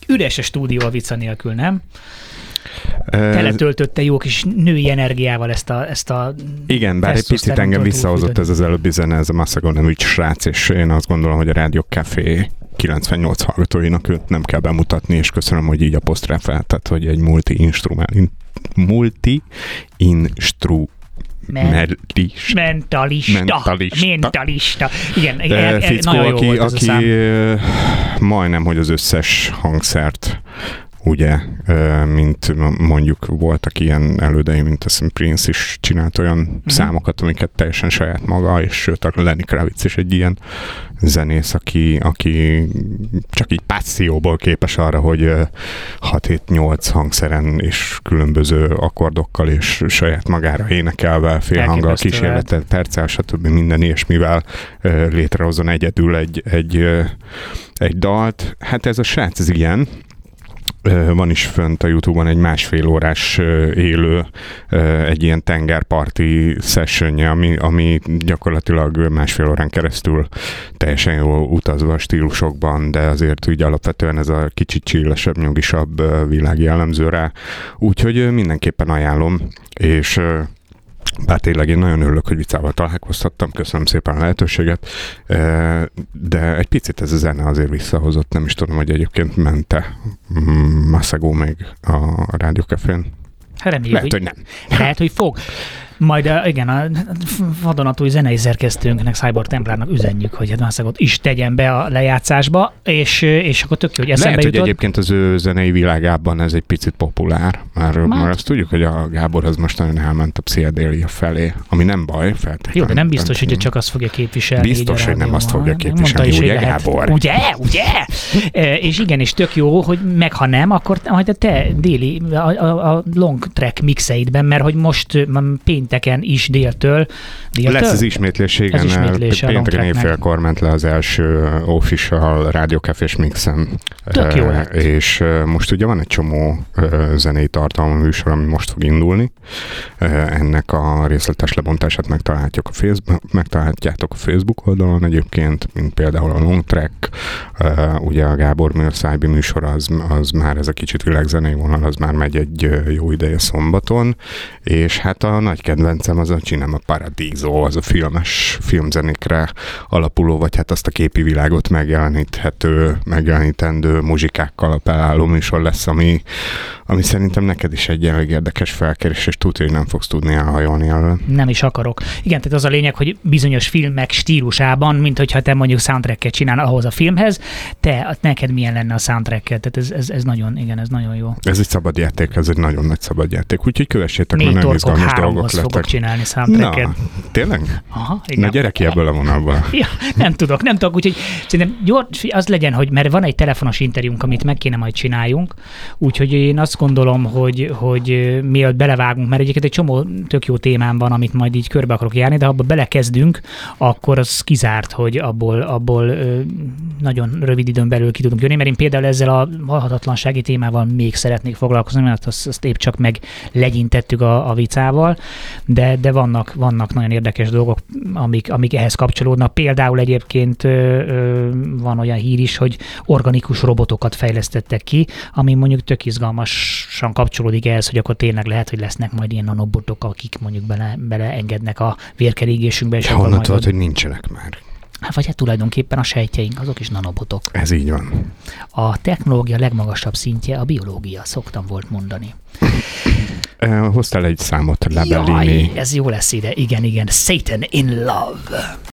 Üres a stúdió a vicca nélkül, nem? Teletöltötte jó kis női energiával ezt a igen, bár egy picit engem visszahozott ez az előbbi zene, ez a Massago nevű srác, és én azt gondolom, hogy a Rádió Café 98 hallgatóinak őt nem kell bemutatni, és köszönöm, hogy így apostrofáltad, hogy egy mentalista. Igen, fickó, nagyon jó volt ez a szám. Majdnem, hogy az összes hangszert, ugye, mint mondjuk voltak ilyen elődeim, mint a Prince is csinált olyan számokat, amiket teljesen saját maga, és sőt, a Lenny Kravitz is egy ilyen zenész, aki csak így passzióból képes arra, hogy 6-7-8 hangszeren és különböző akkordokkal és saját magára énekelve, félhanggal, kísérletet, terccel, stb. Minden ilyesmivel létrehozzon egyedül egy dalt. Hát ez a srác, ez ilyen. Van is fönt a YouTube-on egy 1,5 órás élő, egy ilyen tengerparti sessionje, ami gyakorlatilag 1,5 órán keresztül teljesen jól utazva a stílusokban, de azért úgy alapvetően ez a kicsit chillesebb, nyugisabb világ jellemző rá. Úgyhogy mindenképpen ajánlom, és bár tényleg én nagyon örülök, hogy Vicával találkoztattam, köszönöm szépen a lehetőséget, de egy picit ez a zene azért visszahozott, nem is tudom, hogy egyébként ment-e Massago még a Rádió Cafén. Lehet, hogy nem. Lehet, hogy fog. Majd igen, a vadonatúj zenei szerkesztőnknek, Cyborg Templárnak üzenjük, hogy Massagot is tegyen be a lejátszásba, és akkor tök jó, hogy eszembe jutott. Lehet, hogy egyébként az ő zenei világában ez egy picit populár, mert azt tudjuk, hogy a Gábor az most nagyon elment a pszichédelia felé, ami nem baj, feltétlenül. Jó, de nem biztos, hogy csak azt fogja képviselni. Biztos, hogy nem azt fogja képviselni, is, ugye Gábor? Ugye? És igen, és tök jó, hogy meg ha nem, akkor majd a te déli, a long track mixeidben, mert hogy most pénteken is déltől. Lesz az ismétlés, igen. Pénteken éjfélkor ment le az első official Rádió Cafés mixem. Tök jó lett. És most ugye van egy csomó zenei tartalmú műsor, ami most fog indulni. Ennek a részletes lebontását megtalálhatjátok a Facebook oldalon egyébként, mint például a Long Track, ugye a Gábor Műrszájbi műsor, az már ez a kicsit világzenei vonal, az már megy egy jó ideje szombaton, és hát a nagy kedvencem az a Cinema Paradiso, az a filmzenékre alapuló, vagy hát azt a képi világot megjelenítendő muzsikákkal appelláló műsor lesz, ami szerintem neked is egy elég érdekes felkérés, és tudja, hogy nem fogsz tudni elhajolni elől. Nem is akarok. Igen, tehát az a lényeg, hogy bizonyos filmek stílusában, mint hogyha te mondjuk soundtracket csinálnál ahhoz a filmhez, neked milyen lenne a soundtracket, tehát ez nagyon, igen, ez nagyon jó. Ez egy szabad játék, ez egy nagyon nagy szabad játék, úgyhogy kövessétek, mert nagyon izgalmas dolgok lettek. Fogok csinálni soundtracket. Na, tényleg? Aha, igen. Na gyere ki ebből a vonalból. Ja, nem tudok, úgyhogy szerintem az legyen, hogy mert van egy telefonos interjúnk, amit meg kéne majd csináljunk, úgyhogy én azt gondolom, hogy mielőtt belevágunk, mert egyébként egy csomó tök jó témám van, amit majd így körbe akarok járni, de ha abba belekezdünk, akkor az kizárt, hogy abból nagyon rövid időn belül ki tudunk jönni, mert én például ezzel a halhatatlansági témával még szeretnék foglalkozni, mert azt épp csak meg legyintettük a vicával, de vannak nagyon érdekes dolgok, amik ehhez kapcsolódnak. Például egyébként van olyan hír is, hogy organikus robotokat fejlesztettek ki, ami mondjuk tök izgalmasan kapcsolódik ehhez, hogy akkor tényleg lehet, hogy lesznek majd ilyen nanobotok, akik mondjuk beleengednek a vérkeringésünkbe. És honnan tudod, hogy nincsenek már? Vagy hát tulajdonképpen a sejtjeink, azok is nanobotok. Ez így van. A technológia legmagasabb szintje a biológia, szoktam volt mondani. Hoztál egy számot, Labellini. Jaj, ez jó lesz ide, igen. Satan in Love.